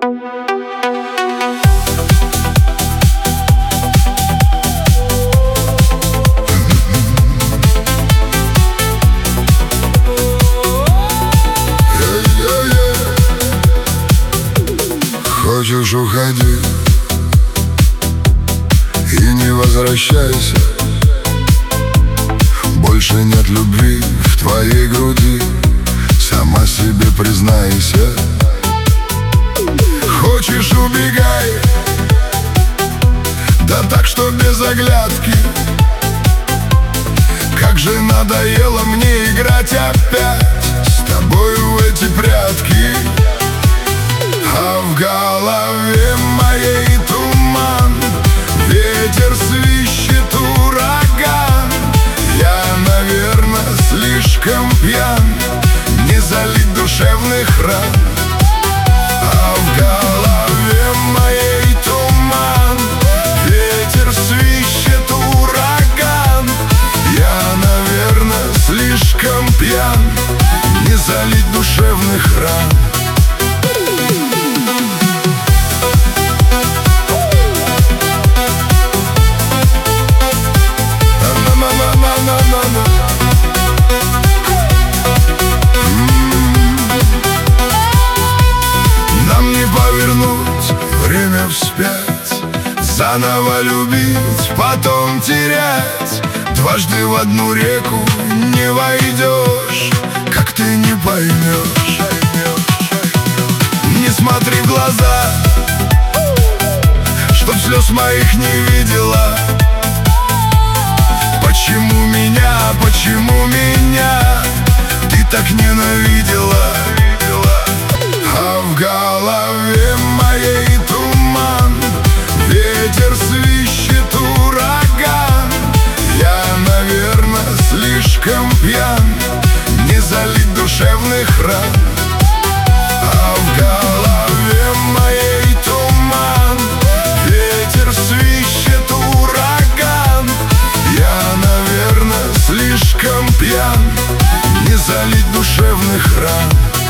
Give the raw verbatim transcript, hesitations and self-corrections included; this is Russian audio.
Хочешь, уходи и не возвращайся. Больше нет любви в твоей груди, сама себе признайся. Хочешь, убегай, да так, что без оглядки. Как же надоело мне играть опять с тобою в эти прятки. А в голове моей туман, ветер свищет, ураган. Я, наверное, слишком пьян не залить душевных ран. А в голове моей туман, ветер свищет, ураган. Я, наверное, слишком пьян не залить душевных ран. Нам не повернуть время вспять, заново любить, потом терять. Дважды в одну реку не войдешь, как ты не поймешь. Не смотри в глаза, чтоб слез моих не видела. Почему меня, почему меня ты так ненавидела? А в голове моей туман, ветер свищет, ураган. Я, наверное, слишком пьян не залить душевных ран. А в голове моей туман, ветер свищет, ураган. Я, наверное, слишком пьян не залить душевных ран.